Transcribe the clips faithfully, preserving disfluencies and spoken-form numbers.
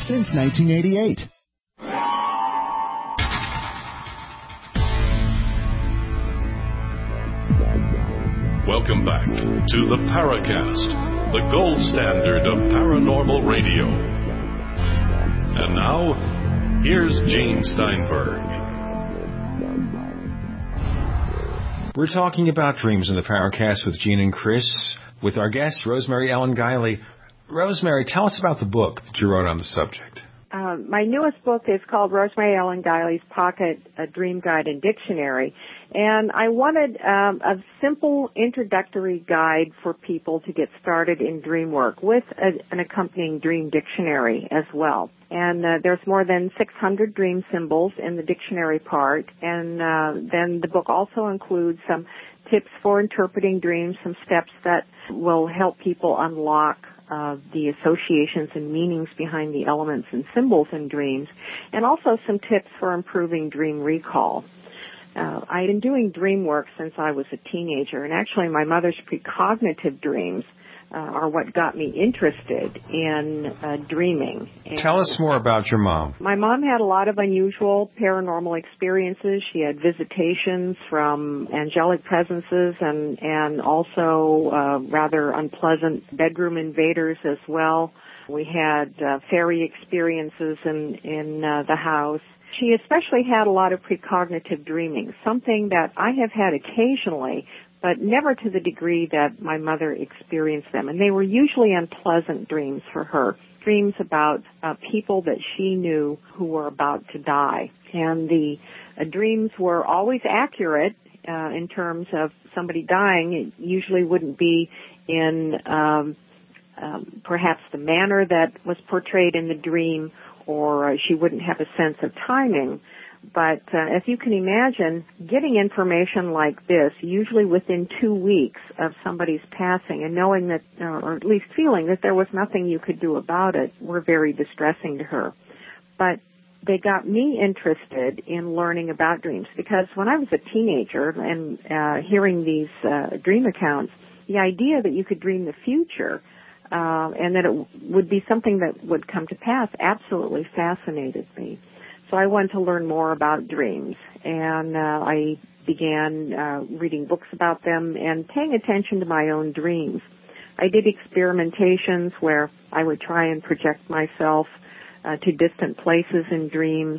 since nineteen eighty-eight. Welcome back to the Paracast, the gold standard of paranormal radio. And now, here's Gene Steinberg. We're talking about dreams in the Paracast with Gene and Chris, with our guest, Rosemary Ellen Guiley. Rosemary, tell us about the book that you wrote on the subject. Uh, my newest book is called Rosemary Ellen Guiley's Pocket a Dream Guide and Dictionary, and I wanted um, a simple introductory guide for people to get started in dream work with a, an accompanying dream dictionary as well. And uh, there's more than six hundred dream symbols in the dictionary part, and uh, then the book also includes some tips for interpreting dreams, some steps that will help people unlock Uh, the associations and meanings behind the elements and symbols in dreams, and also some tips for improving dream recall. Uh, I've been doing dream work since I was a teenager, and actually my mother's precognitive dreams uh, are what got me interested in uh, dreaming. And tell us more about your mom. My mom had a lot of unusual paranormal experiences. She had visitations from angelic presences and, and also uh, rather unpleasant bedroom invaders as well. We had uh, fairy experiences in, in uh, the house. She especially had a lot of precognitive dreaming, something that I have had occasionally, but never to the degree that my mother experienced them. And they were usually unpleasant dreams for her, dreams about uh, people that she knew who were about to die. And the uh, dreams were always accurate uh, in terms of somebody dying. It usually wouldn't be in um, um, perhaps the manner that was portrayed in the dream, or uh, she wouldn't have a sense of timing. But uh, as you can imagine, getting information like this, usually within two weeks of somebody's passing, and knowing that, or at least feeling that there was nothing you could do about it, were very distressing to her. But they got me interested in learning about dreams, because when I was a teenager and uh, hearing these uh, dream accounts, the idea that you could dream the future uh, and that it would be something that would come to pass absolutely fascinated me. So I wanted to learn more about dreams, and uh, I began uh, reading books about them and paying attention to my own dreams. I did experimentations where I would try and project myself uh, to distant places in dreams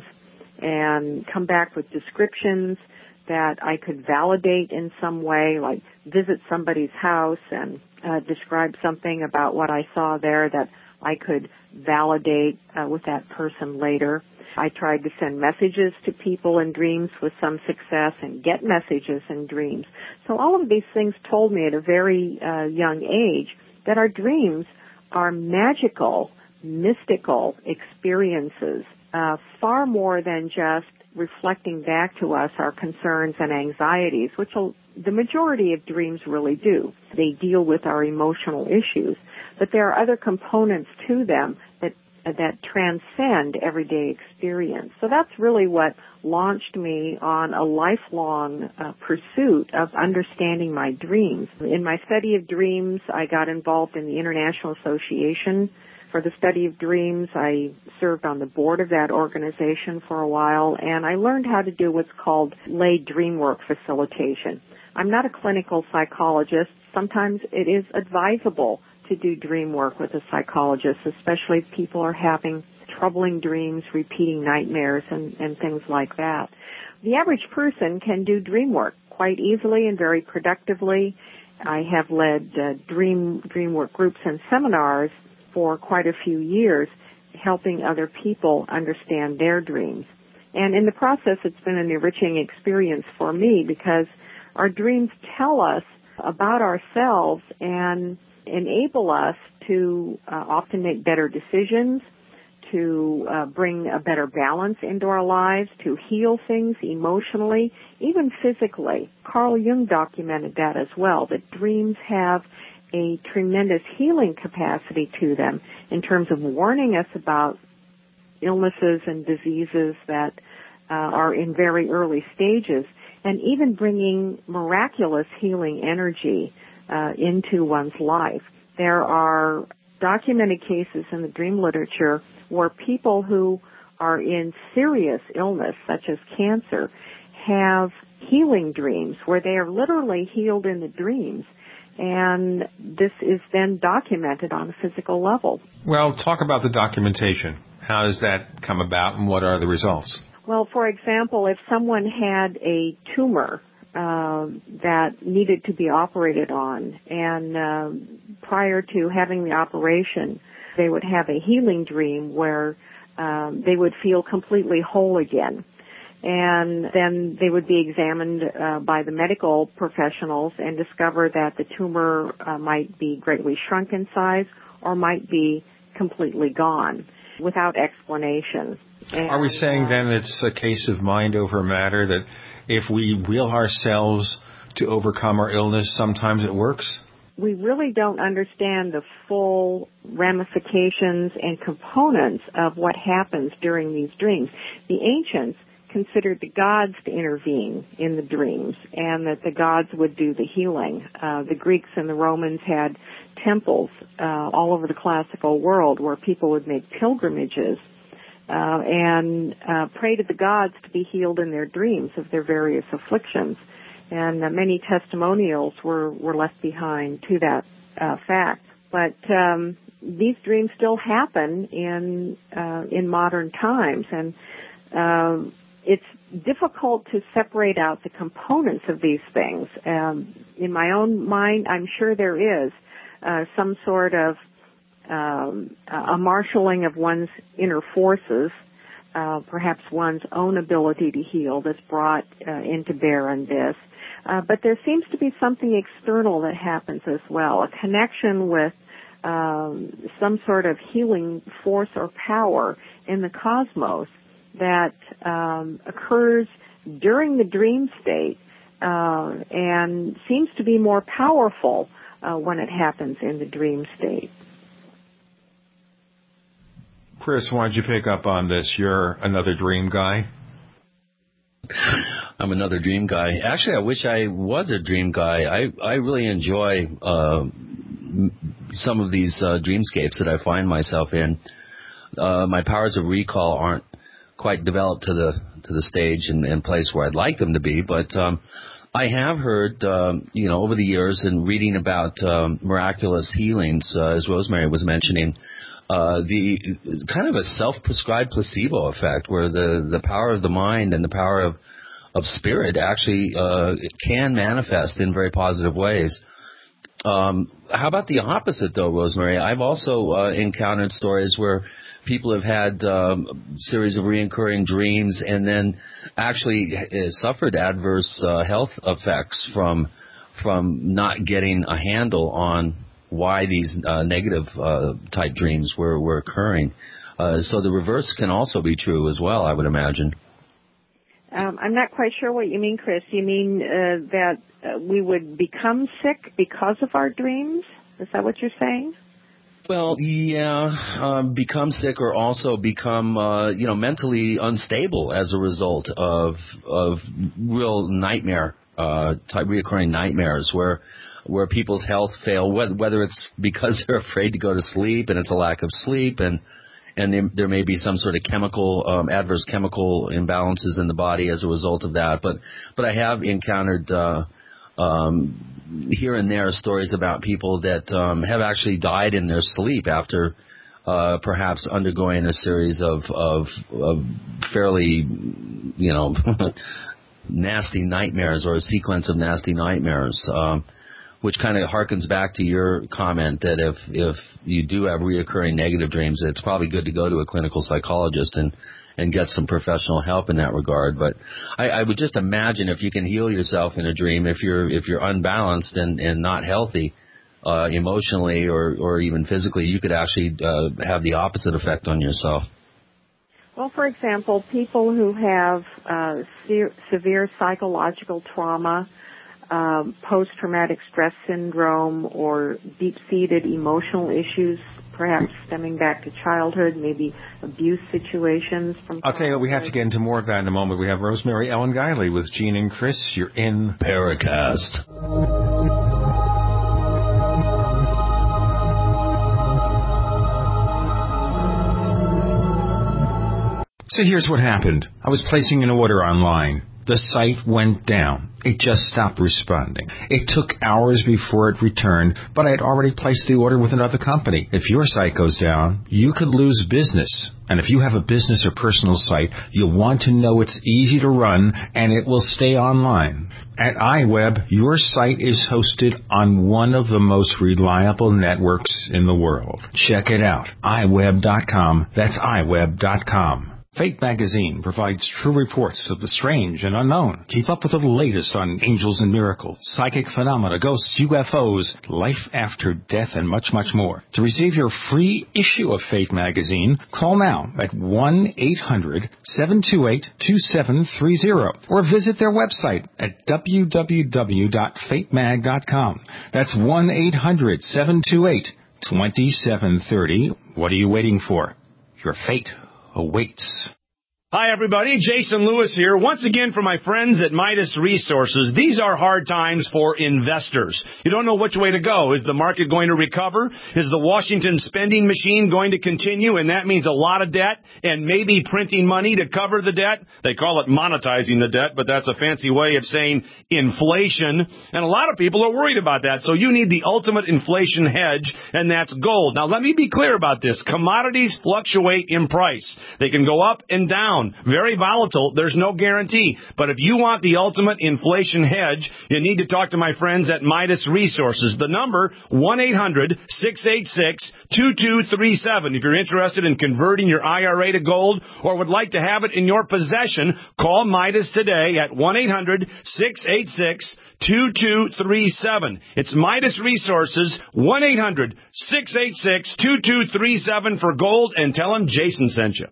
and come back with descriptions that I could validate in some way, like visit somebody's house and uh, describe something about what I saw there that I could validate uh, with that person later. I tried to send messages to people in dreams with some success and get messages in dreams. So all of these things told me at a very uh, young age that our dreams are magical, mystical experiences, uh, far more than just reflecting back to us our concerns and anxieties, which will, the majority of dreams really do. They deal with our emotional issues. But there are other components to them that that transcend everyday experience. So that's really what launched me on a lifelong uh, pursuit of understanding my dreams. In my study of dreams, I got involved in the International Association for the Study of Dreams. I served on the board of that organization for a while, and I learned how to do what's called lay dream work facilitation. I'm not a clinical psychologist. Sometimes it is advisable to do dream work with a psychologist, especially if people are having troubling dreams, repeating nightmares, and, and things like that. The average person can do dream work quite easily and very productively. I have led uh, dream dream work groups and seminars for quite a few years, helping other people understand their dreams. And in the process, it's been an enriching experience for me, because our dreams tell us about ourselves and enable us to uh, often make better decisions, to uh, bring a better balance into our lives, to heal things emotionally, even physically. Carl Jung documented that as well, that dreams have a tremendous healing capacity to them in terms of warning us about illnesses and diseases that uh, are in very early stages, and even bringing miraculous healing energy uh, into one's life. There are documented cases in the dream literature where people who are in serious illness, such as cancer, have healing dreams where they are literally healed in the dreams. And this is then documented on a physical level. Well, talk about the documentation. How does that come about, and what are the results? Well, for example, if someone had a tumor uh, that needed to be operated on, and uh, prior to having the operation, they would have a healing dream where um, they would feel completely whole again. And then they would be examined uh, by the medical professionals and discover that the tumor uh, might be greatly shrunk in size or might be completely gone without explanation. And, Are we saying uh, then it's a case of mind over matter, that if we will ourselves to overcome our illness, sometimes it works? We really don't understand the full ramifications and components of what happens during these dreams. The ancients considered the gods to intervene in the dreams, and that the gods would do the healing. Uh, the Greeks and the Romans had temples uh, all over the classical world where people would make pilgrimages uh, and uh, pray to the gods to be healed in their dreams of their various afflictions. And uh, many testimonials were, were left behind to that uh, fact. But um, these dreams still happen in uh, in modern times, and um, it's difficult to separate out the components of these things. Um, in my own mind, I'm sure there is uh, some sort of um, a marshaling of one's inner forces, uh, perhaps one's own ability to heal that's brought uh, into bear in this. Uh, but there seems to be something external that happens as well, a connection with um, some sort of healing force or power in the cosmos that um, occurs during the dream state uh, and seems to be more powerful uh, when it happens in the dream state. Chris, why don't you pick up on this? You're another dream guy. I'm another dream guy. Actually, I wish I was a dream guy. I, I really enjoy uh, some of these uh, dreamscapes that I find myself in. Uh, my powers of recall aren't quite developed to the to the stage and, and place where I'd like them to be, but um, I have heard, um, you know, over the years and reading about um, miraculous healings, uh, as Rosemary was mentioning, uh, the kind of a self-prescribed placebo effect, where the, the power of the mind and the power of of spirit actually uh, can manifest in very positive ways. Um, how about the opposite, though, Rosemary? I've also uh, encountered stories where people have had um, a series of reoccurring dreams and then actually uh, suffered adverse uh, health effects from from not getting a handle on why these uh, negative uh, type dreams were, were occurring. Uh, so the reverse can also be true as well, I would imagine. Um, I'm not quite sure what you mean, Chris. You mean uh, that uh, we would become sick because of our dreams? Is that what you're saying? Well, yeah, um, become sick or also become, uh, you know, mentally unstable as a result of of real nightmare uh, type reoccurring nightmares where where people's health fail, whether it's because they're afraid to go to sleep and it's a lack of sleep, and and there, there may be some sort of chemical um, adverse chemical imbalances in the body as a result of that. But but I have encountered uh, um, here and there stories about people that um, have actually died in their sleep after uh, perhaps undergoing a series of of, of fairly, you know, nasty nightmares or a sequence of nasty nightmares. Um, which kind of harkens back to your comment that if if you do have reoccurring negative dreams, it's probably good to go to a clinical psychologist and, and get some professional help in that regard. But I, I would just imagine if you can heal yourself in a dream, if you're if you're unbalanced and, and not healthy uh, emotionally or, or even physically, you could actually uh, have the opposite effect on yourself. Well, for example, people who have uh, se- severe psychological trauma, Um, post-traumatic stress syndrome, or deep-seated emotional issues, perhaps stemming back to childhood, maybe abuse situations from I'll tell you what, we have to get into more of that in a moment. We have Rosemary Ellen Guiley with Gene and Chris. You're in Paracast. So here's what happened. I was placing an order online. The site went down. It just stopped responding. It took hours before it returned, but I had already placed the order with another company. If your site goes down, you could lose business. And if you have a business or personal site, you'll want to know it's easy to run and it will stay online. At iWeb, your site is hosted on one of the most reliable networks in the world. Check it out. i web dot com. That's i web dot com. Fate magazine provides true reports of the strange and unknown. Keep up with the latest on angels and miracles, psychic phenomena, ghosts, U F Os, life after death, and much, much more. To receive your free issue of Fate magazine, call now at one eight hundred seven two eight two seven three zero or visit their website at w w w dot fate mag dot com. That's one eight hundred seven two eight two seven three zero. What are you waiting for? Your fate awaits. Hi, everybody. Jason Lewis here. Once again for my friends at Midas Resources. These are hard times for investors. You don't know which way to go. Is the market going to recover? Is the Washington spending machine going to continue? And that means a lot of debt and maybe printing money to cover the debt. They call it monetizing the debt, but that's a fancy way of saying inflation. And a lot of people are worried about that. So you need the ultimate inflation hedge, and that's gold. Now, let me be clear about this. Commodities fluctuate in price. They can go up and down. Very volatile. There's no guarantee. But if you want the ultimate inflation hedge, you need to talk to my friends at Midas Resources. The number, one eight hundred six eight six two two three seven. If you're interested in converting your I R A to gold or would like to have it in your possession, call Midas today at one eight hundred six eight six two two three seven. It's Midas Resources, one eight hundred six eight six two two three seven for gold, and tell them Jason sent you.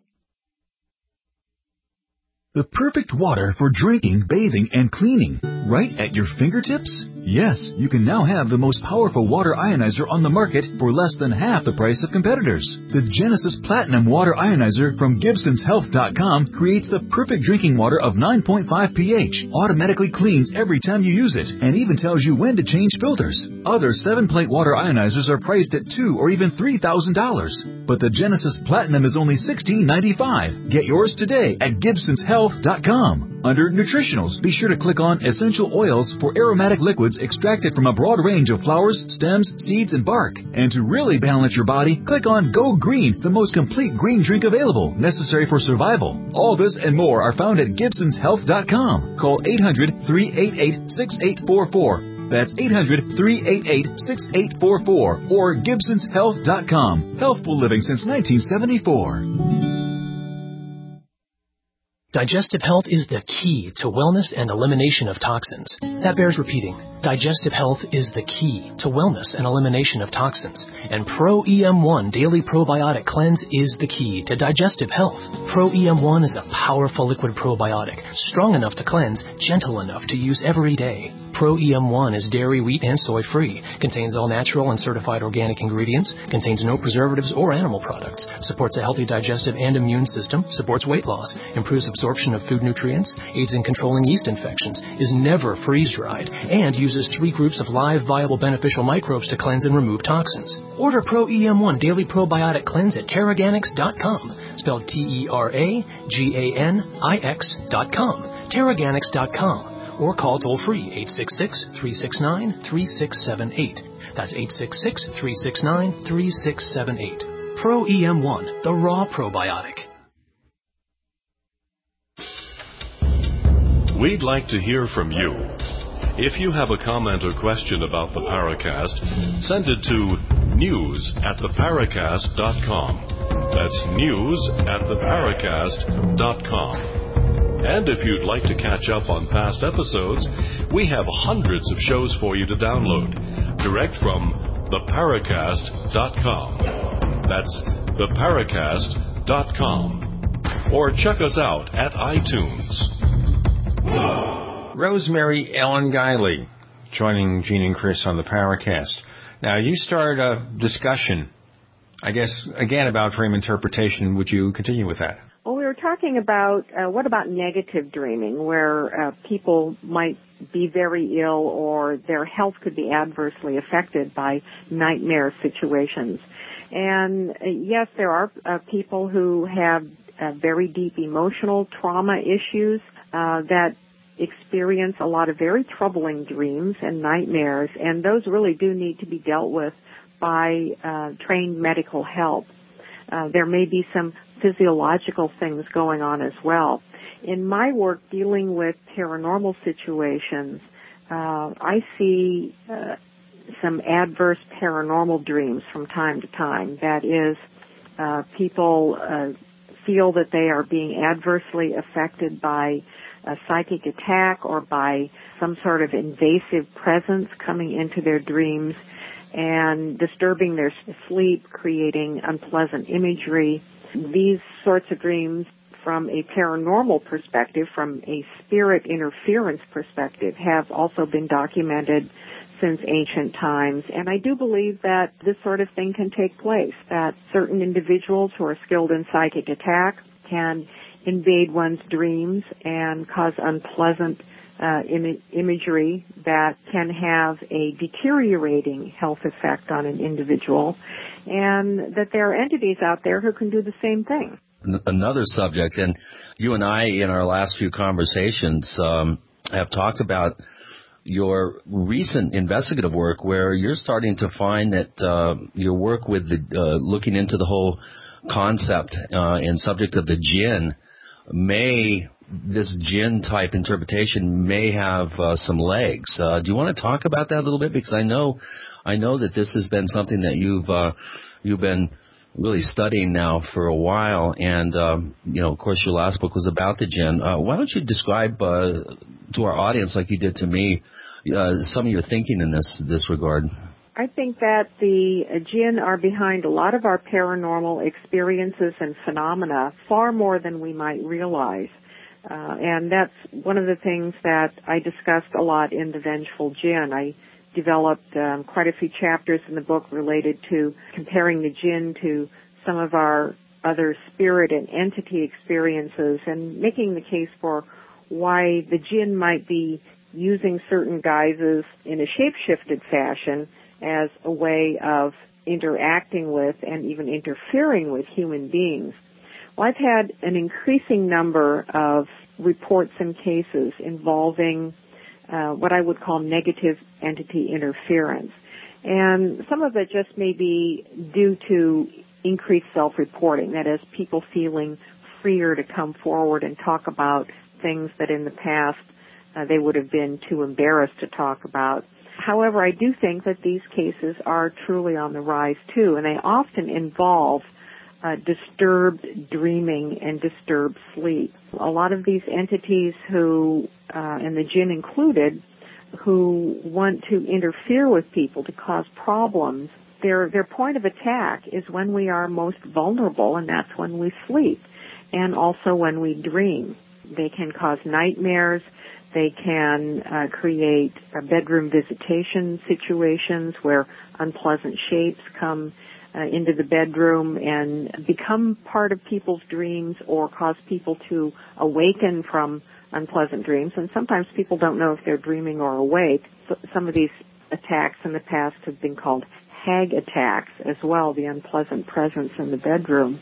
The perfect water for drinking, bathing, and cleaning. Right at your fingertips? Yes, you can now have the most powerful water ionizer on the market for less than half the price of competitors. The Genesis Platinum Water Ionizer from Gibsons Health dot com creates the perfect drinking water of nine point five pH, automatically cleans every time you use it, and even tells you when to change filters. Other seven-plate water ionizers are priced at two thousand dollars or even three thousand dollars. But the Genesis Platinum is only sixteen ninety-five. Get yours today at Gibsons Health dot com. Under Nutritionals, be sure to click on Essential Oils for aromatic liquids extracted from a broad range of flowers, stems, seeds, and bark. And to really balance your body, click on Go Green, the most complete green drink available, necessary for survival. All this and more are found at Gibsons Health dot com. Call eight hundred three eight eight six eight four four. That's eight hundred three eight eight six eight four four or Gibsons Health dot com. Healthful living since nineteen seventy-four. Digestive health is the key to wellness and elimination of toxins. That bears repeating. Digestive health is the key to wellness and elimination of toxins. And Pro E M one Daily Probiotic Cleanse is the key to digestive health. Pro E M one is a powerful liquid probiotic, strong enough to cleanse, gentle enough to use every day. Pro E M one is dairy, wheat, and soy-free, contains all natural and certified organic ingredients, contains no preservatives or animal products, supports a healthy digestive and immune system, supports weight loss, improves absorption of food nutrients, aids in controlling yeast infections, is never freeze-dried, and uses three groups of live, viable, beneficial microbes to cleanse and remove toxins. Order Pro E M one Daily Probiotic Cleanse at Teraganix dot com, spelled T E R A G A N I X dot com, Teraganix dot com. Or call toll-free eight six six, three six nine, three six seven eight. That's eight six six, three six nine, three six seven eight. Pro E M one, the raw probiotic. We'd like to hear from you. If you have a comment or question about the Paracast, send it to news at the paracast dot com. That's news at the paracast dot com. And if you'd like to catch up on past episodes, we have hundreds of shows for you to download, direct from the paracast dot com. That's the paracast dot com. Or check us out at iTunes. Rosemary Ellen Guiley, joining Gene and Chris on the Paracast. Now, you start a discussion, I guess, again, about dream interpretation. Would you continue with that? Well, we were talking about uh, what about negative dreaming, where uh, people might be very ill or their health could be adversely affected by nightmare situations. And uh, yes, there are uh, people who have uh, very deep emotional trauma issues uh, that experience a lot of very troubling dreams and nightmares, and those really do need to be dealt with by uh, trained medical help. Uh, there may be some physiological things going on as well. In my work dealing with paranormal situations, uh, I see uh, some adverse paranormal dreams from time to time. That is, uh, people uh, feel that they are being adversely affected by a psychic attack or by some sort of invasive presence coming into their dreams and disturbing their sleep, creating unpleasant imagery. These sorts of dreams, from a paranormal perspective, from a spirit interference perspective, have also been documented since ancient times. And I do believe that this sort of thing can take place, that certain individuals who are skilled in psychic attack can invade one's dreams and cause unpleasant uh, Im- imagery that can have a deteriorating health effect on an individual, and that there are entities out there who can do the same thing. Another subject, and you and I in our last few conversations um, have talked about your recent investigative work where you're starting to find that uh, your work with the uh, looking into the whole concept uh, and subject of the jinn may, this jinn type interpretation may have uh, some legs. Uh, do you want to talk about that a little bit? Because I know, I know that this has been something that you've uh, you've been really studying now for a while, and um, you know, of course, your last book was about the jinn. Uh, why don't you describe uh, to our audience, like you did to me, uh, some of your thinking in this this regard? I think that the jinn are behind a lot of our paranormal experiences and phenomena, far more than we might realize. Uh, and that's one of the things that I discussed a lot in The Vengeful Jinn. I developed um, quite a few chapters in the book related to comparing the jinn to some of our other spirit and entity experiences and making the case for why the jinn might be using certain guises in a shape-shifted fashion as a way of interacting with and even interfering with human beings. Well, I've had an increasing number of reports and cases involving uh, what I would call negative entity interference. And some of it just may be due to increased self-reporting, that is, people feeling freer to come forward and talk about things that in the past uh, they would have been too embarrassed to talk about. However, I do think that these cases are truly on the rise, too, and they often involve uh, disturbed dreaming and disturbed sleep. A lot of these entities who, uh, and the jinn included, who want to interfere with people to cause problems, their their point of attack is when we are most vulnerable, and that's when we sleep, and also when we dream. They can cause nightmares. They can uh, create uh, bedroom visitation situations where unpleasant shapes come uh, into the bedroom and become part of people's dreams or cause people to awaken from unpleasant dreams. And sometimes people don't know if they're dreaming or awake. So some of these attacks in the past have been called hag attacks as well, the unpleasant presence in the bedroom.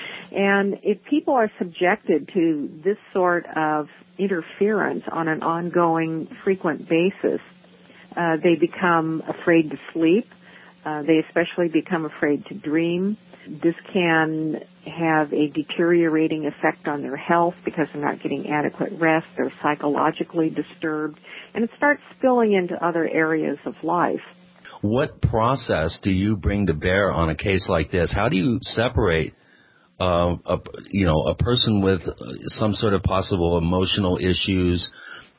And if people are subjected to this sort of interference on an ongoing, frequent basis, uh, they become afraid to sleep. Uh, they especially become afraid to dream. This can have a deteriorating effect on their health because they're not getting adequate rest. They're psychologically disturbed. And it starts spilling into other areas of life. What process do you bring to bear on a case like this? How do you separate Uh, a, you know, a person with some sort of possible emotional issues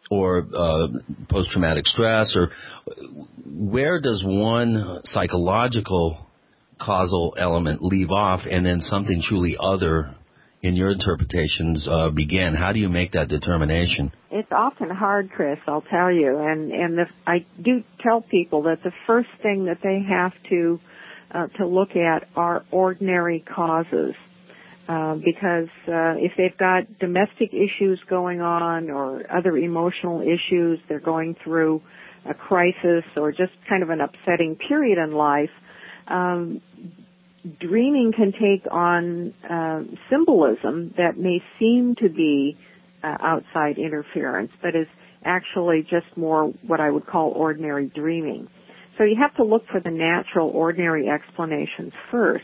or uh, post-traumatic stress, or where does one psychological causal element leave off and then something truly other in your interpretations uh, begin? How do you make that determination? It's often hard, Chris, I'll tell you, and, and the, I do tell people that the first thing that they have to, uh, to look at are ordinary causes. Uh, because uh, if they've got domestic issues going on or other emotional issues, they're going through a crisis or just kind of an upsetting period in life, um, dreaming can take on uh, symbolism that may seem to be uh, outside interference, but is actually just more what I would call ordinary dreaming. So you have to look for the natural, ordinary explanations first.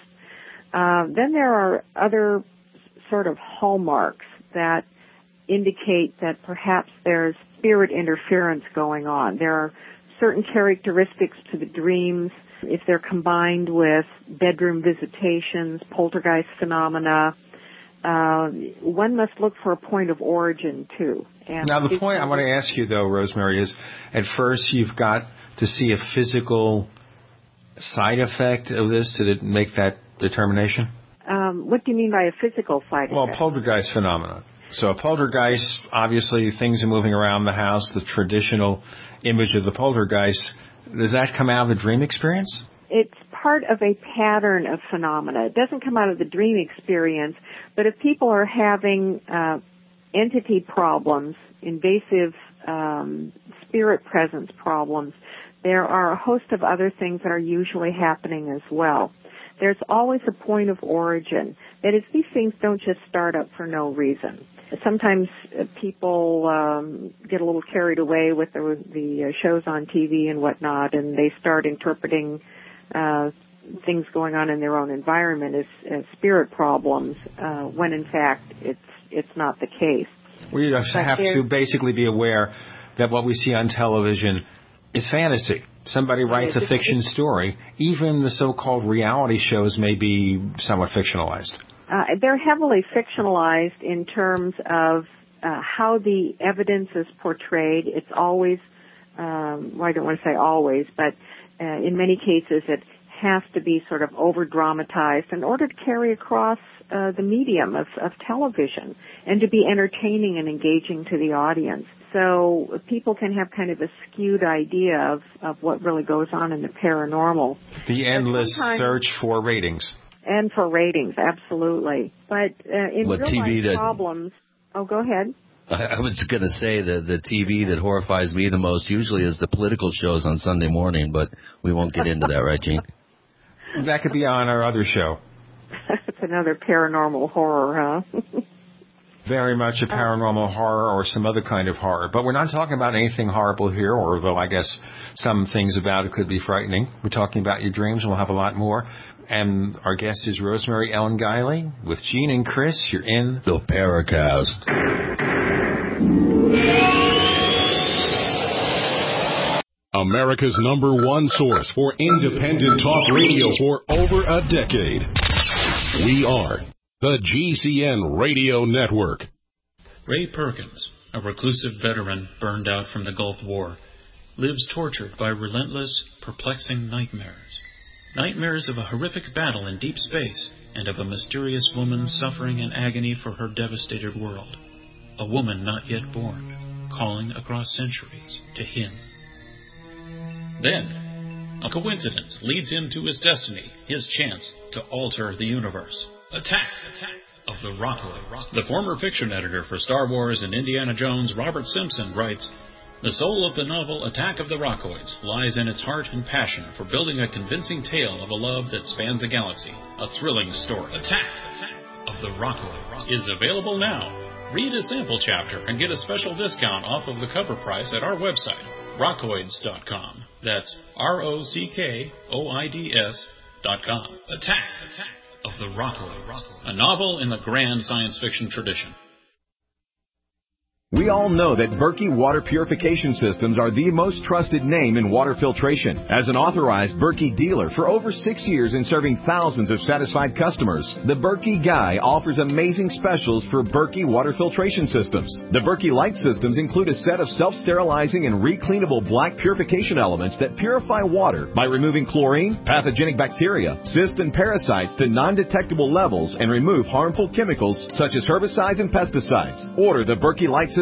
Uh, then there are other sort of hallmarks that indicate that perhaps there's spirit interference going on. There are certain characteristics to the dreams. If they're combined with bedroom visitations, poltergeist phenomena, uh, one must look for a point of origin, too. And now, the point I want to ask you, though, Rosemary, is at first you've got to see a physical side effect of this to make that determination? Um, what do you mean by a physical side effect? Well, poltergeist phenomena. So a poltergeist, obviously things are moving around the house, the traditional image of the poltergeist. Does that come out of the dream experience? It's part of a pattern of phenomena. It doesn't come out of the dream experience, but if people are having uh, entity problems, invasive um, spirit presence problems, there are a host of other things that are usually happening as well. There's always a point of origin. That is, these things don't just start up for no reason. Sometimes uh, people um, get a little carried away with the, the uh, shows on T V and whatnot, and they start interpreting uh, things going on in their own environment as, as spirit problems, uh, when in fact it's it's not the case. We have to basically be aware that what we see on television is fantasy. Somebody writes a fiction story. Even the so-called reality shows may be somewhat fictionalized. Uh, they're heavily fictionalized in terms of uh, how the evidence is portrayed. It's always, um, well, I don't want to say always, but uh, in many cases it has to be sort of over-dramatized in order to carry across uh, the medium of, of television and to be entertaining and engaging to the audience. So people can have kind of a skewed idea of, of what really goes on in the paranormal. The endless search for ratings. And for ratings, absolutely. But uh, in what real T V life that, problems... Oh, go ahead. I was going to say that the T V that horrifies me the most usually is the political shows on Sunday morning, but we won't get into that, right, Gene? That could be on our other show. That's another paranormal horror, huh? Very much a paranormal horror or some other kind of horror. But we're not talking about anything horrible here, although I guess some things about it could be frightening. We're talking about your dreams, and we'll have a lot more. And our guest is Rosemary Ellen Guiley. With Gene and Chris, you're in the Paracast. America's number one source for independent talk radio for over a decade. We are the G C N Radio Network. Ray Perkins, a reclusive veteran burned out from the Gulf War, lives tortured by relentless, perplexing nightmares. Nightmares of a horrific battle in deep space and of a mysterious woman suffering in agony for her devastated world. A woman not yet born, calling across centuries to him. Then, a coincidence leads him to his destiny, his chance to alter the universe. Attack! Attack! Of the Rockoids. The former fiction editor for Star Wars and Indiana Jones, Robert Simpson, writes, "The soul of the novel Attack of the Rockoids lies in its heart and passion for building a convincing tale of a love that spans the galaxy. A thrilling story. Attack! Attack! Of the Rockoids is available now. Read a sample chapter and get a special discount off of the cover price at our website, rockoids dot com. That's R O C K O I D S dot com. Attack! Attack! Of the Rockoids, a novel in the grand science fiction tradition. We all know that Berkey Water Purification Systems are the most trusted name in water filtration. As an authorized Berkey dealer for over six years and serving thousands of satisfied customers, the Berkey Guy offers amazing specials for Berkey Water Filtration Systems. The Berkey Light Systems include a set of self-sterilizing and recleanable black purification elements that purify water by removing chlorine, pathogenic bacteria, cysts, and parasites to non-detectable levels and remove harmful chemicals such as herbicides and pesticides. Order the Berkey Light Systems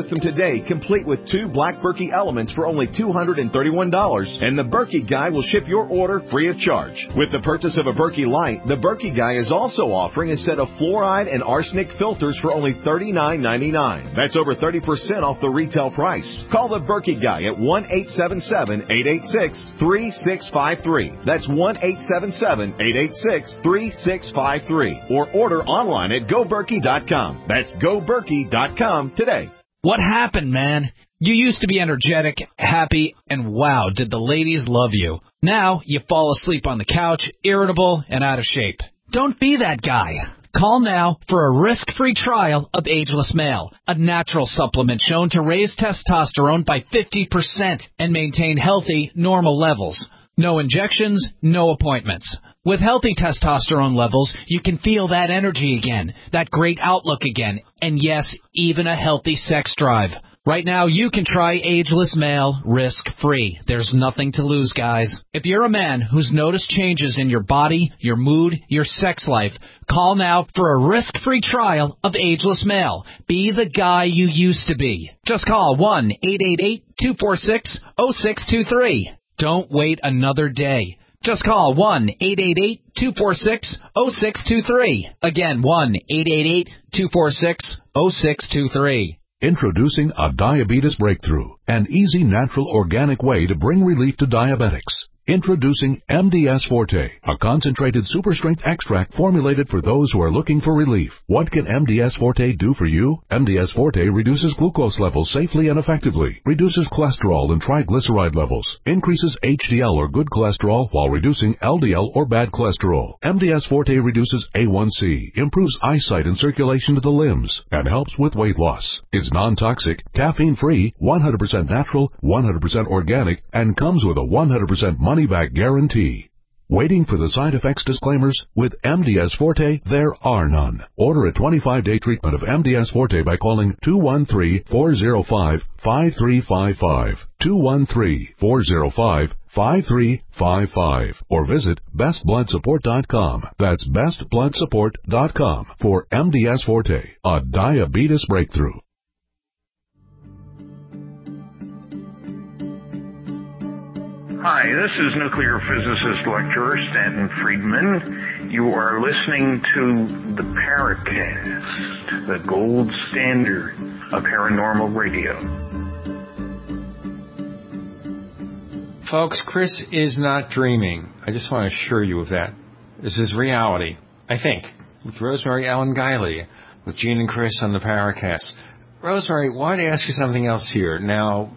system today, complete with two black Berkey elements for only two hundred thirty-one dollars, and the Berkey Guy will ship your order free of charge. With the purchase of a Berkey Light, the Berkey Guy is also offering a set of fluoride and arsenic filters for only thirty-nine ninety-nine. That's over thirty percent off the retail price. Call the Berkey Guy at one eight seven seven, eight eight six, three six five three. That's one eight seven seven, eight eight six, three six five three. Or order online at go berkey dot com. That's go berkey dot com today. What happened, man? You used to be energetic, happy, and wow, did the ladies love you. Now you fall asleep on the couch, irritable, and out of shape. Don't be that guy. Call now for a risk-free trial of Ageless Male, a natural supplement shown to raise testosterone by fifty percent and maintain healthy, normal levels. No injections, no appointments. With healthy testosterone levels, you can feel that energy again, that great outlook again, and yes, even a healthy sex drive. Right now, you can try Ageless Male risk-free. There's nothing to lose, guys. If you're a man who's noticed changes in your body, your mood, your sex life, call now for a risk-free trial of Ageless Male. Be the guy you used to be. Just call one eight eight eight, two four six, zero six two three. Don't wait another day. Just call one eight eight eight, two four six, zero six two three. Again, one eight eight eight, two four six, zero six two three. Introducing a diabetes breakthrough, an easy, natural, organic way to bring relief to diabetics. Introducing M D S Forte, a concentrated super-strength extract formulated for those who are looking for relief. What can M D S Forte do for you? M D S Forte reduces glucose levels safely and effectively, reduces cholesterol and triglyceride levels, increases H D L or good cholesterol while reducing L D L or bad cholesterol. M D S Forte reduces A one C, improves eyesight and circulation to the limbs, and helps with weight loss. Is non-toxic, caffeine-free, one hundred percent natural, one hundred percent organic, and comes with a one hundred percent money-back guarantee. Waiting for the side effects disclaimers? With M D S Forte, there are none. Order a twenty-five day treatment of M D S Forte by calling two one three, four zero five, five three five five, two one three, four zero five, five three five five, or visit best blood support dot com. That's best blood support dot com for M D S Forte, a diabetes breakthrough. Hi, this is nuclear physicist lecturer Stanton Friedman. You are listening to the Paracast, the gold standard of paranormal radio. Folks, Chris is not dreaming. I just want to assure you of that. This is reality, I think, with Rosemary Ellen Guiley, with Gene and Chris on the Paracast. Rosemary, I wanted to ask you something else here. Now,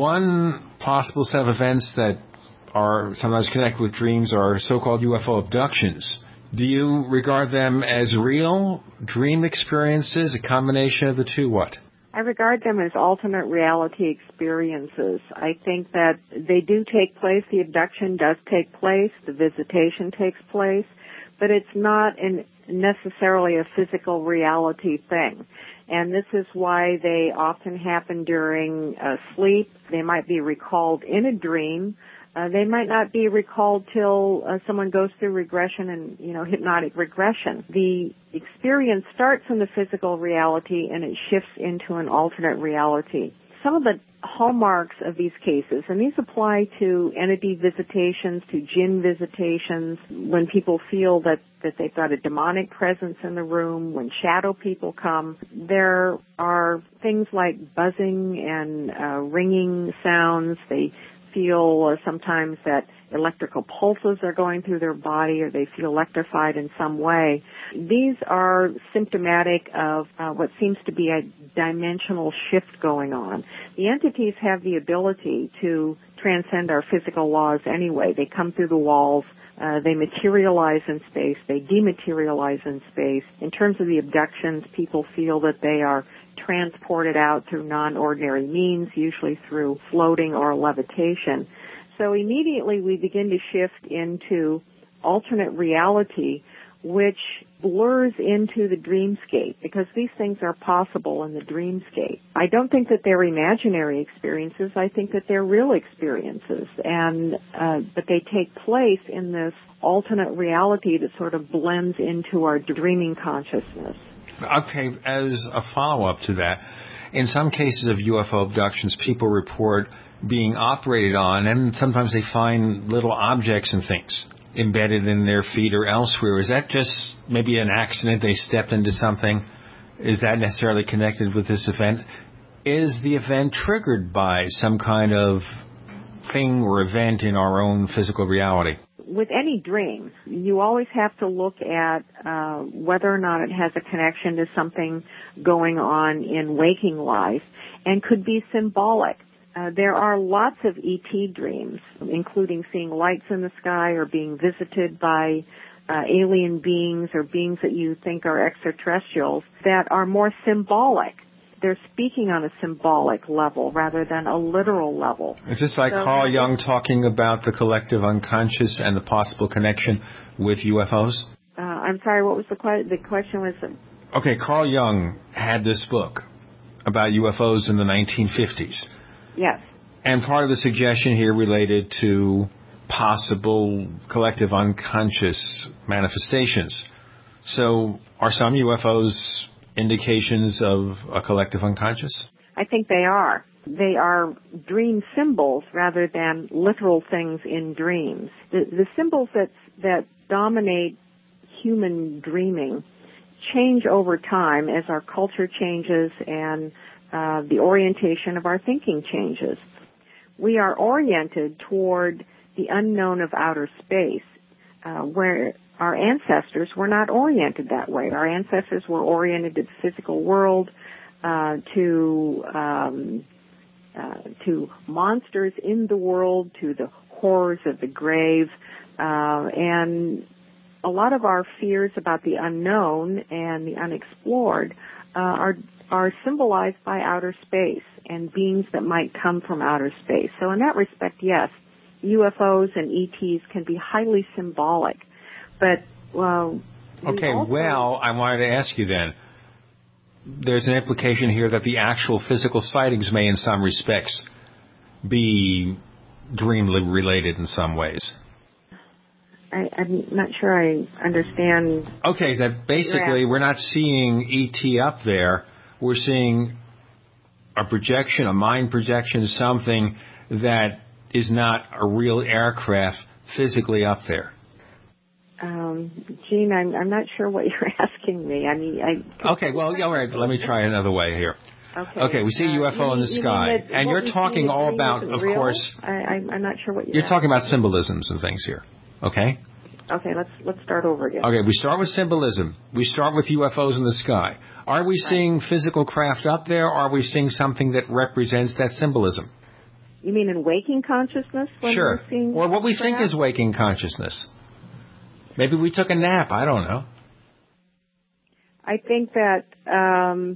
one possible set of events that are sometimes connected with dreams are so-called U F O abductions. Do you regard them as real dream experiences, a combination of the two? What? I regard them as alternate reality experiences. I think that they do take place. The abduction does take place. The visitation takes place. But it's not an, necessarily a physical reality thing. And this is why they often happen during uh, sleep. They might be recalled in a dream. Uh, they might not be recalled till uh, someone goes through regression and, you know, hypnotic regression. The experience starts in the physical reality and it shifts into an alternate reality. Some of the hallmarks of these cases, and these apply to entity visitations, to jinn visitations, when people feel that, that they've got a demonic presence in the room, when shadow people come, there are things like buzzing and uh, ringing sounds. They feel uh, sometimes that electrical pulses are going through their body, or they feel electrified in some way. These are symptomatic of uh, what seems to be a dimensional shift going on. The entities have the ability to transcend our physical laws anyway. They come through the walls. Uh, they materialize in space. They dematerialize in space. In terms of the abductions, people feel that they are transported out through non-ordinary means, usually through floating or levitation. So immediately we begin to shift into alternate reality, which blurs into the dreamscape, because these things are possible in the dreamscape. I don't think that they're imaginary experiences. I think that they're real experiences, and uh, but they take place in this alternate reality that sort of blends into our dreaming consciousness. Okay, as a follow-up to that, in some cases of U F O abductions, people report being operated on, and sometimes they find little objects and things embedded in their feet or elsewhere. Is that just maybe an accident? They stepped into something? Is that necessarily connected with this event? Is the event triggered by some kind of thing or event in our own physical reality? With any dream, you always have to look at uh, whether or not it has a connection to something going on in waking life and could be symbolic. Uh, there are lots of E T dreams, including seeing lights in the sky or being visited by uh, alien beings or beings that you think are extraterrestrials that are more symbolic. They're speaking on a symbolic level rather than a literal level. Is this like so, Carl Jung talking about the collective unconscious and the possible connection with U F Os? Uh, I'm sorry, what was the question? The question was... Okay, Carl Jung had this book about U F Os in the nineteen fifties. Yes. And part of the suggestion here related to possible collective unconscious manifestations. So are some U F Os indications of a collective unconscious? I think they are. They are dream symbols rather than literal things in dreams. The, the symbols that that dominate human dreaming change over time as our culture changes and uh, the orientation of our thinking changes. We are oriented toward the unknown of outer space, uh, where our ancestors were not oriented that way. Our ancestors were oriented to the physical world, uh, to um, uh, to monsters in the world, to the horrors of the grave, uh, and a lot of our fears about the unknown and the unexplored uh, are are symbolized by outer space and beings that might come from outer space. So in that respect, yes, U F Os and E Ts can be highly symbolic. But, well... Okay, also... well, I wanted to ask you then, there's an implication here that the actual physical sightings may in some respects be dream-related in some ways. I, I'm not sure I understand... Okay, that basically we're not seeing E T up there. We're seeing a projection, a mind projection, something that is not a real aircraft physically up there. Um, Gene, I'm, I'm not sure what you're asking me. I mean, I... Okay, well, all right, let me try another way here. Okay. Okay, we see a U F O uh, in the sky, and you're talking all about, of real? course... I, I'm not sure what you're You're talking about symbolisms and things here, okay? Okay, let's let's start over again. Okay, we start with symbolism. We start with U F Os in the sky. Are we seeing physical craft up there, or are we seeing something that represents that symbolism? You mean in waking consciousness? When Sure. we're seeing or what we perhaps? think is waking consciousness. Maybe we took a nap. I don't know. I think that um,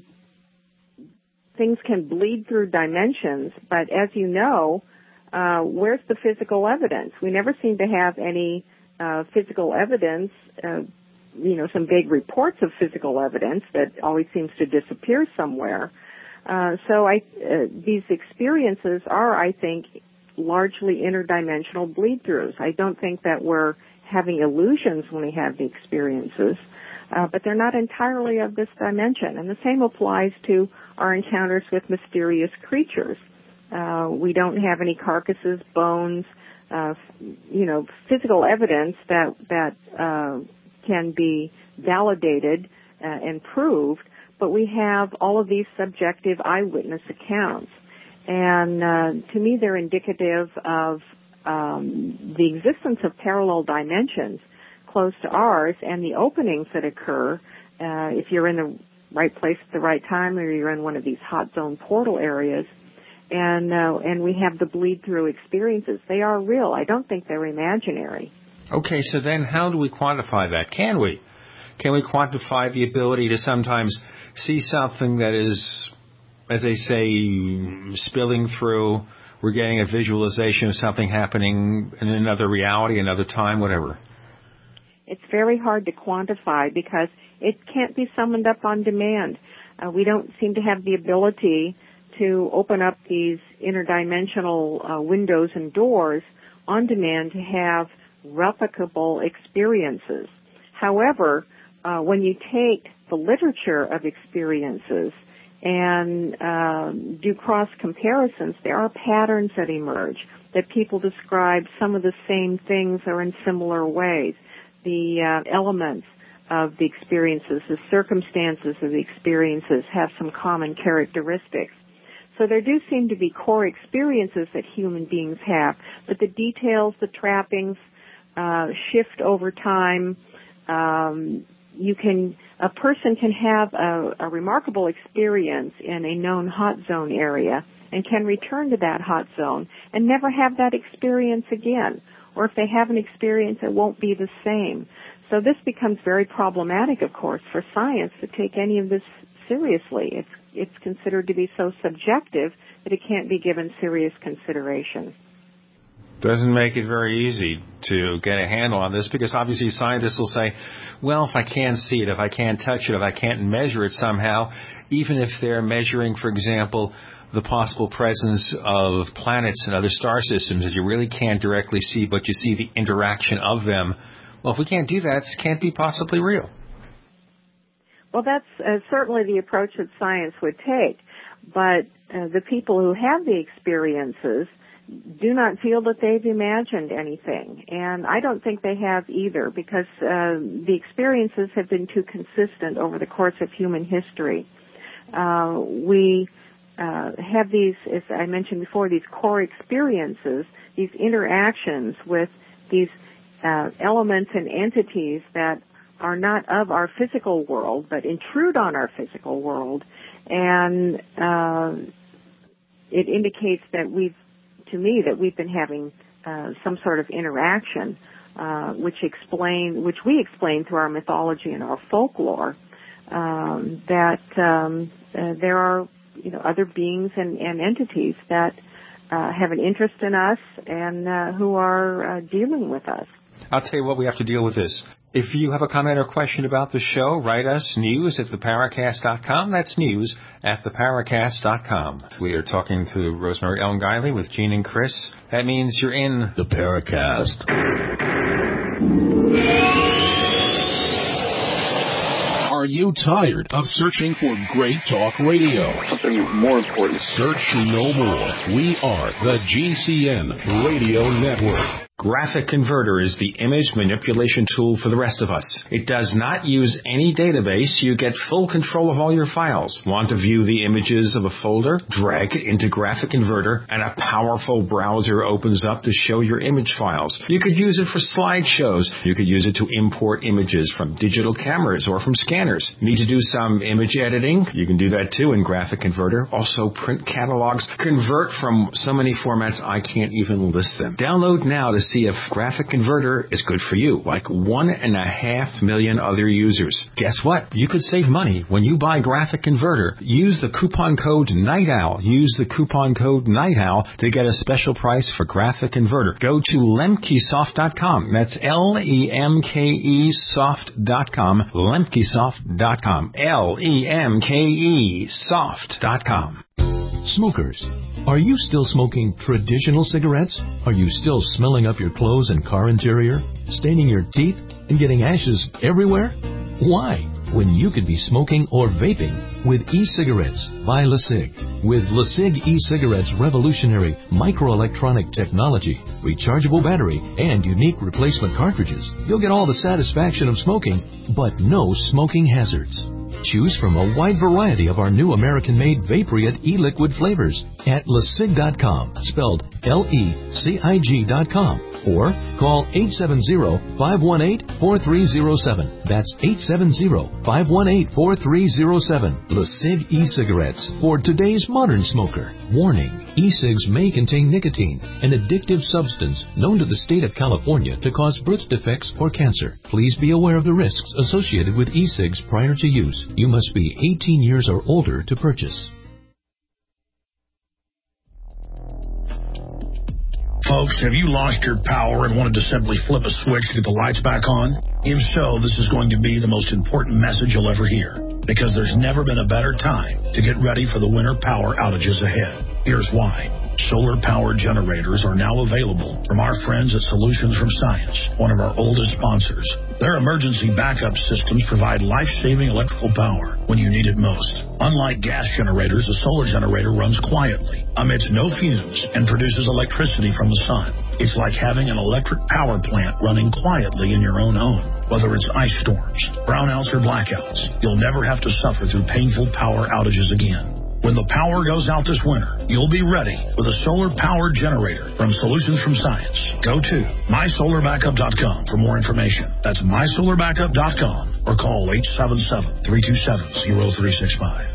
things can bleed through dimensions, but as you know, uh, where's the physical evidence? We never seem to have any uh, physical evidence, uh, you know, some vague reports of physical evidence that always seems to disappear somewhere. Uh, so I, uh, these experiences are, I think, largely interdimensional bleed-throughs. I don't think that we're having illusions when we have the experiences, uh, but they're not entirely of this dimension. And the same applies to our encounters with mysterious creatures. Uh, we don't have any carcasses, bones, uh, you know, physical evidence that that uh, can be validated uh, and proved, but we have all of these subjective eyewitness accounts. And uh, to me, they're indicative of um, the existence of parallel dimensions close to ours and the openings that occur uh, if you're in the right place at the right time or you're in one of these hot zone portal areas. And uh, and we have the bleed-through experiences. They are real. I don't think they're imaginary. Okay, so then how do we quantify that? Can we? Can we quantify the ability to sometimes see something that is, as they say, spilling through? We're getting a visualization of something happening in another reality, another time, whatever. It's very hard to quantify because it can't be summoned up on demand. Uh, we don't seem to have the ability to open up these interdimensional uh, windows and doors on demand to have replicable experiences. However, uh, when you take the literature of experiences and uh, do cross comparisons, there are patterns that emerge, that people describe some of the same things or in similar ways. The uh, elements of the experiences, the circumstances of the experiences have some common characteristics. So there do seem to be core experiences that human beings have, but the details, the trappings, uh, shift over time. Um, you can, a person can have a, a remarkable experience in a known hot zone area and can return to that hot zone and never have that experience again. Or if they have an experience, it won't be the same. So this becomes very problematic, of course, for science to take any of this seriously. It's it's considered to be so subjective that it can't be given serious consideration. Doesn't make it very easy to get a handle on this, because obviously scientists will say, well, if I can't see it, if I can't touch it, if I can't measure it somehow, even if they're measuring, for example, the possible presence of planets and other star systems that you really can't directly see, but you see the interaction of them. Well, if we can't do that, it can't be possibly real. Well, that's uh, certainly the approach that science would take. But uh, the people who have the experiences do not feel that they've imagined anything. And I don't think they have either, because uh, the experiences have been too consistent over the course of human history. Uh, we uh, have these, as I mentioned before, these core experiences, these interactions with these uh, elements and entities that are not of our physical world, but intrude on our physical world. And uh, it indicates that we've, to me, that we've been having uh, some sort of interaction, uh, which explain, which we explain through our mythology and our folklore, um, that um, uh, there are, you know, other beings and, and entities that uh, have an interest in us and uh, who are uh, dealing with us. I'll tell you what, we have to deal with this. If you have a comment or question about the show, write us news at the paracast dot com. That's news at the paracast dot com. We are talking to Rosemary Ellen Guiley with Gene and Chris. That means you're in the Paracast. Are you tired of searching for great talk radio? Something more important. Search no more. We are the G C N Radio Network. Graphic Converter is the image manipulation tool for the rest of us. It does not use any database. You get full control of all your files. Want to view the images of a folder? Drag it into Graphic Converter, and a powerful browser opens up to show your image files. You could use it for slideshows. You could use it to import images from digital cameras or from scanners. Need to do some image editing? You can do that too in Graphic Converter. Also print catalogs. Convert from so many formats I can't even list them. Download now to see if Graphic Converter is good for you, like one and a half million other users. Guess what? You could save money when you buy Graphic Converter. Use the coupon code NIGHTOWL. Use the coupon code NIGHTOWL to get a special price for Graphic Converter. Go to lemkesoft dot com. That's L E M K E soft dot com. lemkesoft dot com. L E M K E soft dot com. Smokers, are you still smoking traditional cigarettes? Are you still smelling up your clothes and car interior, staining your teeth, and getting ashes everywhere? Why, when you could be smoking or vaping with e-cigarettes by LeSig? With LeSig e-cigarettes' revolutionary microelectronic technology, rechargeable battery, and unique replacement cartridges, you'll get all the satisfaction of smoking, but no smoking hazards. Choose from a wide variety of our new American-made Vaporeate e-liquid flavors at lesig dot com, spelled L E C I G dot com, or call eight seven zero, five one eight, four three zero seven. That's eight seven zero, five one eight, four three zero seven. LeSig e-cigarettes for today's modern smoker. Warning, e-cigs may contain nicotine, an addictive substance known to the state of California to cause birth defects or cancer. Please be aware of the risks associated with e-cigs prior to use. You must be eighteen years or older to purchase. Folks, have you lost your power and wanted to simply flip a switch to get the lights back on? If so, this is going to be the most important message you'll ever hear, because there's never been a better time to get ready for the winter power outages ahead. Here's why. Solar-powered generators are now available from our friends at Solutions from Science, one of our oldest sponsors. Their emergency backup systems provide life-saving electrical power when you need it most. Unlike gas generators, a solar generator runs quietly, emits no fumes, and produces electricity from the sun. It's like having an electric power plant running quietly in your own home. Whether it's ice storms, brownouts, or blackouts, you'll never have to suffer through painful power outages again. When the power goes out this winter, you'll be ready with a solar-powered generator from Solutions from Science. Go to my solar backup dot com for more information. That's my solar backup dot com or call eight seven seven, three two seven, zero three six five.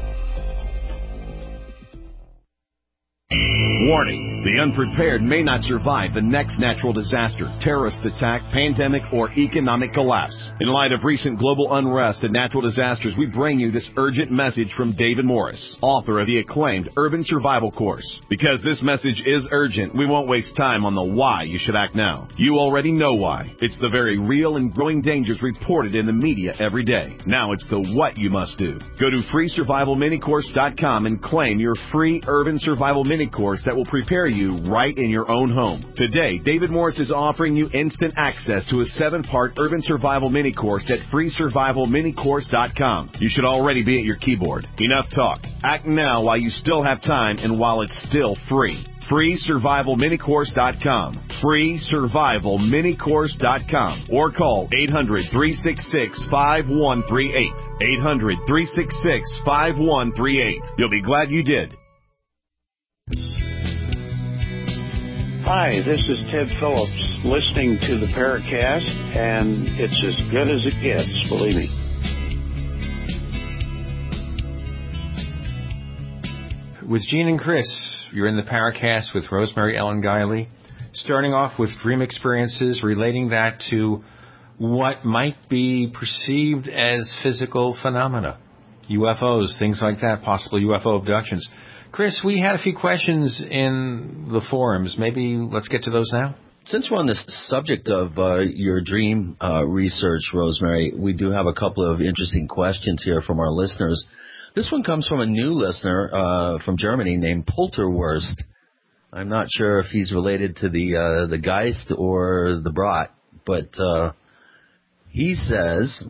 Warning, the unprepared may not survive the next natural disaster, terrorist attack, pandemic, or economic collapse. In light of recent global unrest and natural disasters, we bring you this urgent message from David Morris, author of the acclaimed Urban Survival Course. Because this message is urgent, we won't waste time on the why you should act now. You already know why. It's the very real and growing dangers reported in the media every day. Now it's the what you must do. Go to free survival mini course dot com and claim your free Urban Survival Mini Course that will prepare you right in your own home. Today, David Morris is offering you instant access to a seven-part Urban Survival Mini Course at free survival mini course dot com. You should already be at your keyboard. Enough talk. Act now while you still have time and while it's still free. free survival mini course dot com. free survival mini course dot com. Or call eight hundred, three six six, five one three eight. eight hundred, three six six, five one three eight. You'll be glad you did. Hi, this is Ted Phillips, listening to the Paracast, and it's as good as it gets, believe me. With Gene and Chris, you're in the Paracast with Rosemary Ellen Guiley, starting off with dream experiences, relating that to what might be perceived as physical phenomena, U F Os, things like that, possible U F O abductions. Chris, we had a few questions in the forums. Maybe let's get to those now. Since we're on this subject of uh, your dream uh, research, Rosemary, we do have a couple of interesting questions here from our listeners. This one comes from a new listener uh, from Germany named Polterwurst. I'm not sure if he's related to the uh, the Geist or the Brat, but uh, he says,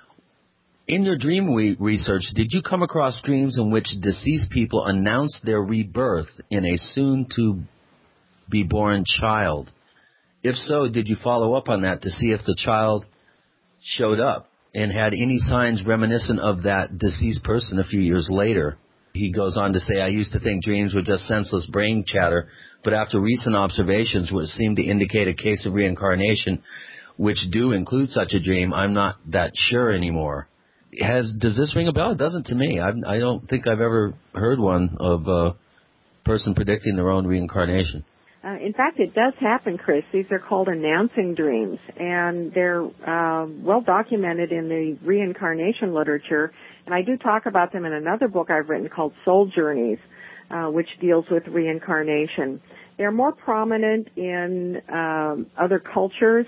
in your dream we- research, did you come across dreams in which deceased people announced their rebirth in a soon-to-be-born child? If so, did you follow up on that to see if the child showed up and had any signs reminiscent of that deceased person a few years later? He goes on to say, I used to think dreams were just senseless brain chatter, but after recent observations which seem to indicate a case of reincarnation, which do include such a dream, I'm not that sure anymore. Has, does this ring a bell? It doesn't to me. I, I don't think I've ever heard one of a person predicting their own reincarnation. Uh, in fact, it does happen, Chris. These are called announcing dreams, and they're uh, well documented in the reincarnation literature. And I do talk about them in another book I've written called Soul Journeys, uh, which deals with reincarnation. They're more prominent in um, other cultures.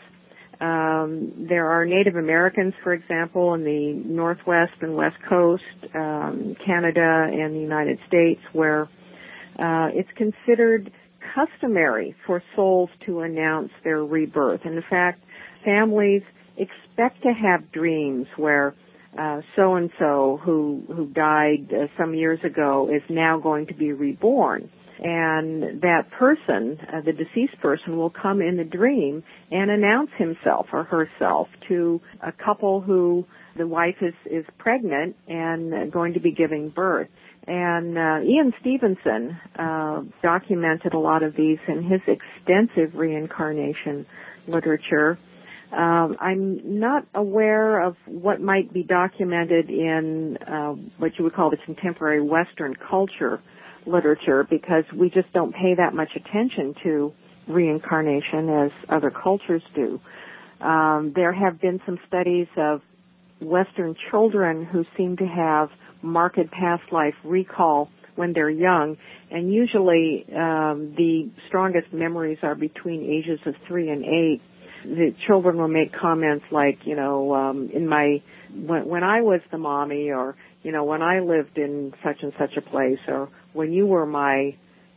Um, there are Native Americans, for example, in the Northwest and West Coast, um, Canada and the United States, where uh, it's considered customary for souls to announce their rebirth. And in fact, families expect to have dreams where uh, so-and-so who, who died uh, some years ago is now going to be reborn. And that person, uh, the deceased person, will come in the dream and announce himself or herself to a couple who the wife is, is pregnant and uh, going to be giving birth. And uh, Ian Stevenson uh, documented a lot of these in his extensive reincarnation literature. Um, I'm not aware of what might be documented in uh, what you would call the contemporary Western culture literature, because we just don't pay that much attention to reincarnation as other cultures do. Um, there have been some studies of Western children who seem to have marked past life recall when they're young, and usually um, the strongest memories are between ages of three and eight. The children will make comments like, you know, um, in my when, when I was the mommy, or you know, when I lived in such and such a place, or when you were my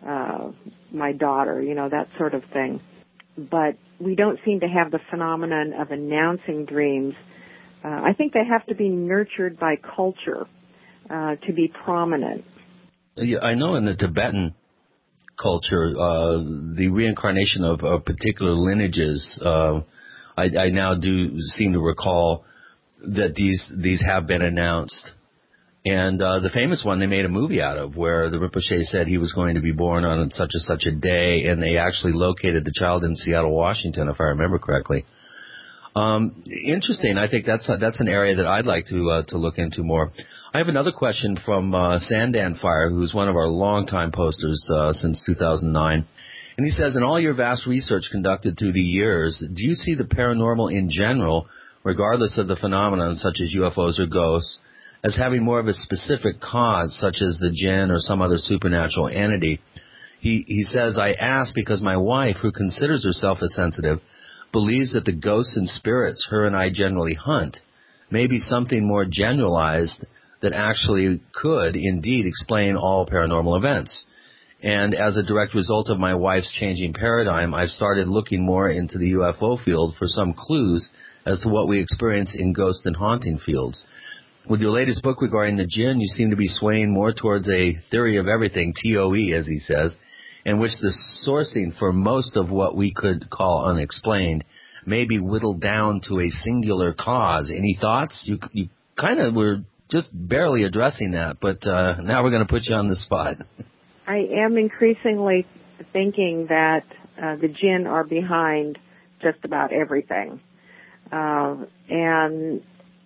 uh, my daughter, you know, that sort of thing. But we don't seem to have the phenomenon of announcing dreams. Uh, I think they have to be nurtured by culture uh, to be prominent. Yeah, I know in the Tibetan culture, uh, the reincarnation of, of particular lineages, uh, I, I now do seem to recall that these these have been announced. And uh, the famous one they made a movie out of, where the Rinpoche said he was going to be born on such and such a day, and they actually located the child in Seattle, Washington, if I remember correctly. Um, interesting. I think that's that's an area that I'd like to uh, to look into more. I have another question from uh, Sandan Fire, who's one of our longtime posters uh, since two thousand nine. And he says, in all your vast research conducted through the years, do you see the paranormal in general, regardless of the phenomenon such as U F Os or ghosts, as having more of a specific cause, such as the jinn or some other supernatural entity? He, he says, I ask because my wife, who considers herself a sensitive, believes that the ghosts and spirits her and I generally hunt may be something more generalized that actually could indeed explain all paranormal events. And as a direct result of my wife's changing paradigm, I've started looking more into the U F O field for some clues as to what we experience in ghost and haunting fields. With your latest book regarding the jinn, you seem to be swaying more towards a theory of everything, T O E, as he says, in which the sourcing for most of what we could call unexplained may be whittled down to a singular cause. Any thoughts? You, you kind of were just barely addressing that, but uh, now we're going to put you on the spot. I am increasingly thinking that uh, the jinn are behind just about everything. Uh, and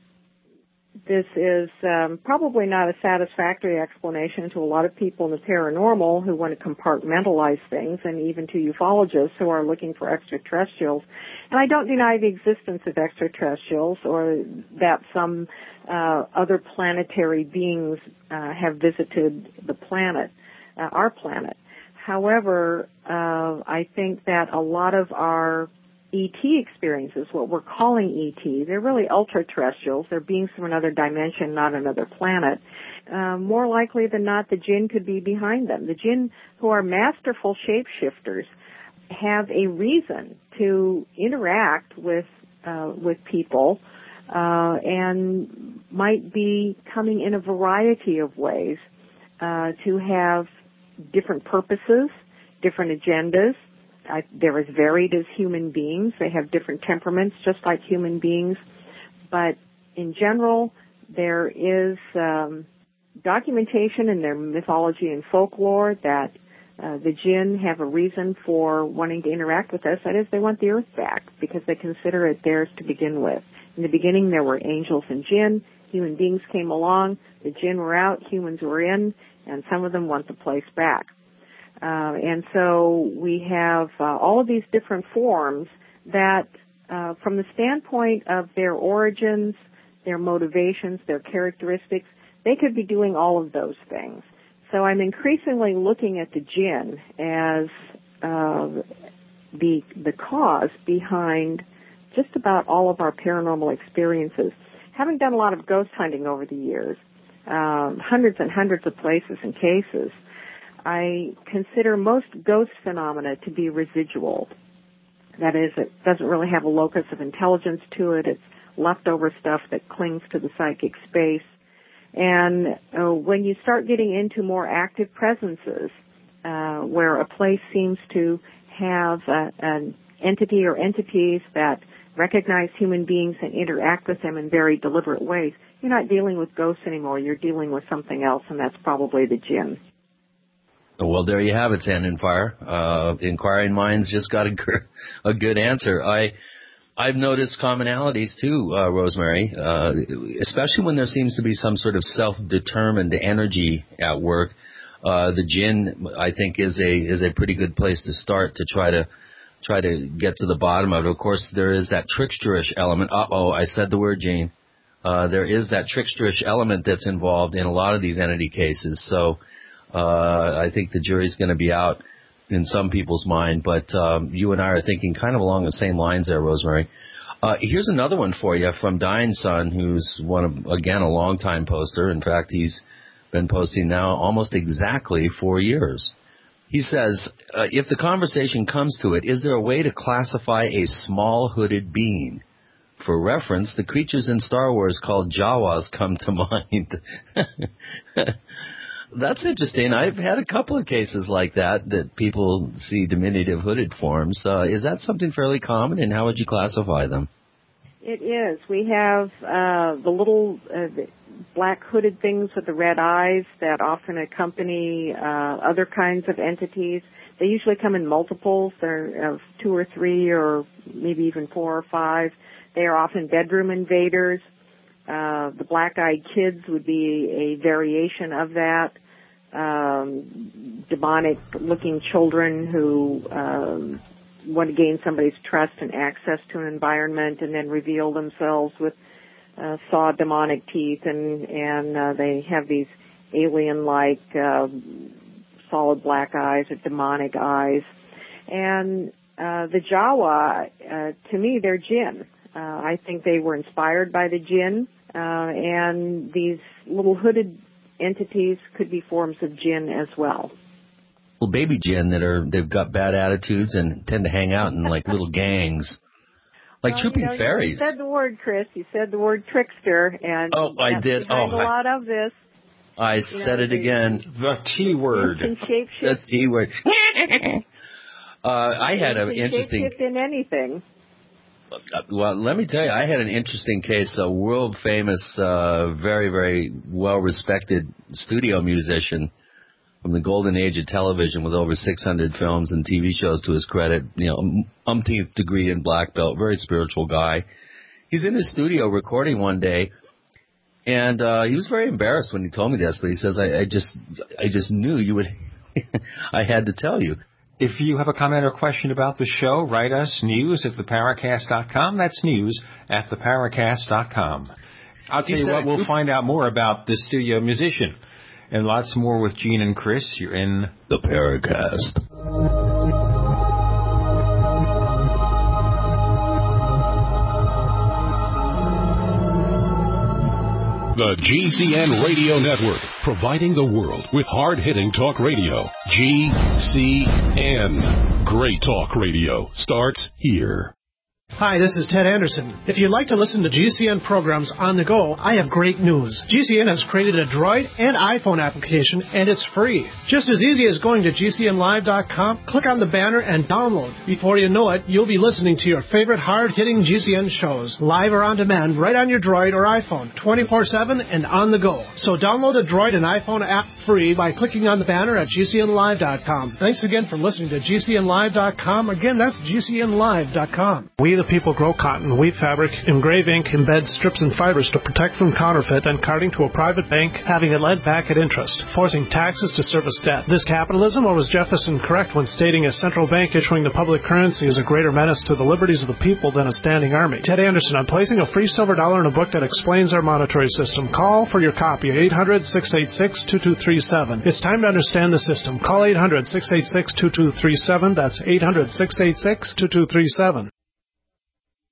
this is um, probably not a satisfactory explanation to a lot of people in the paranormal who want to compartmentalize things, and even to ufologists who are looking for extraterrestrials. And I don't deny the existence of extraterrestrials or that some uh, other planetary beings uh, have visited the planet, uh, our planet. However, uh, I think that a lot of our E T experiences, what we're calling E T, they're really ultra-terrestrials. They're beings from another dimension, not another planet. Uh, more likely than not, the jinn could be behind them. The jinn, who are masterful shapeshifters, have a reason to interact with uh, with people uh, and might be coming in a variety of ways uh, to have different purposes, different agendas. I, they're as varied as human beings. They have different temperaments, just like human beings. But in general, there is um, documentation in their mythology and folklore that uh, the jinn have a reason for wanting to interact with us. That is, they want the earth back because they consider it theirs to begin with. In the beginning, there were angels and jinn. Human beings came along. The jinn were out. Humans were in. And some of them want the place back. Uh, and so we have uh, all of these different forms that, uh, from the standpoint of their origins, their motivations, their characteristics, they could be doing all of those things. So I'm increasingly looking at the jinn as uh, the the cause behind just about all of our paranormal experiences. Having done a lot of ghost hunting over the years, um, hundreds and hundreds of places and cases, I consider most ghost phenomena to be residual. That is, it doesn't really have a locus of intelligence to it. It's leftover stuff that clings to the psychic space. And uh, when you start getting into more active presences, uh, where a place seems to have uh, an entity or entities that recognize human beings and interact with them in very deliberate ways, you're not dealing with ghosts anymore. You're dealing with something else, and that's probably the jinn. Well, there you have it, Sandan Fire. Uh, inquiring minds just got a, a good answer. I, I've noticed commonalities too, uh, Rosemary, uh, especially when there seems to be some sort of self-determined energy at work. Uh, the jinn, I think, is a is a pretty good place to start to try to try to get to the bottom of it. Of course, there is that tricksterish element. Uh-oh, I said the word, Gene. Uh, there is that tricksterish element that's involved in a lot of these entity cases. So uh, I think the jury's going to be out in some people's mind. But um, you and I are thinking kind of along the same lines there, Rosemary. Uh, here's another one for you from Dying Sun, who's one of, again, a longtime poster. In fact, he's been posting now almost exactly four years. He says, uh, if the conversation comes to it, is there a way to classify a small hooded being? For reference, the creatures in Star Wars called Jawas come to mind. That's interesting. I've had a couple of cases like that, that people see diminutive hooded forms. Uh, is that something fairly common, and how would you classify them? It is. We have uh, the little uh, the black hooded things with the red eyes that often accompany uh, other kinds of entities. They usually come in multiples. They're of two or three or maybe even four or five. They are often bedroom invaders. Uh, the black-eyed kids would be a variation of that. Um, demonic-looking children who um, want to gain somebody's trust and access to an environment and then reveal themselves with uh, saw demonic teeth, and, and uh, they have these alien-like uh, solid black eyes or demonic eyes. And uh, the Jawa, uh, to me, they're jinn. Uh, I think they were inspired by the jinn, uh, and these little hooded entities could be forms of jinn as well. Well, baby jinn that are, they've got bad attitudes and tend to hang out in like little gangs, like well, trooping you know, fairies. You said the word, Chris. You said the word trickster, and oh, I did. Oh, a lot of this. I you said know, it again. The T word. The T word. uh, I had an interesting. in anything. Well, let me tell you, I had an interesting case. A world famous, uh, very, very well respected studio musician from the golden age of television, with over six hundred films and T V shows to his credit. You know, umpteenth degree in black belt, very spiritual guy. He's in his studio recording one day, and uh, he was very embarrassed when he told me this. But he says, "I, I just, I just knew you would. I had to tell you." If you have a comment or question about the show, write us news at the paracast dot com. That's news at the paracast dot com. I'll tell you what, we'll find out more about this studio musician and lots more with Gene and Chris. You're in the Paracast. The G C N Radio Network, providing the world with hard-hitting talk radio. G C N. Great talk radio starts here. Hi, this is Ted Anderson. If you'd like to listen to G C N programs on the go, I have great news. G C N has created a Droid and iPhone application, and it's free. Just as easy as going to G C N live dot com, click on the banner, and download. Before you know it, you'll be listening to your favorite hard-hitting G C N shows, live or on demand, right on your Droid or iPhone, twenty-four seven and on the go. So download the Droid and iPhone app free by clicking on the banner at G C N live dot com. Thanks again for listening to G C N live dot com. Again, that's G C N live dot com. We the people grow cotton, weave fabric, engrave ink, embed strips and fibers to protect from counterfeit and carting to a private bank, having it lent back at interest, forcing taxes to service debt. This capitalism, or was Jefferson correct when stating a central bank issuing the public currency is a greater menace to the liberties of the people than a standing army? Ted Anderson, I'm placing a free silver dollar in a book that explains our monetary system. Call for your copy at eight hundred, six eight six, two two three seven. It's time to understand the system. Call eight hundred, six eight six, two two three seven. That's eight hundred, six eight six, two two three seven.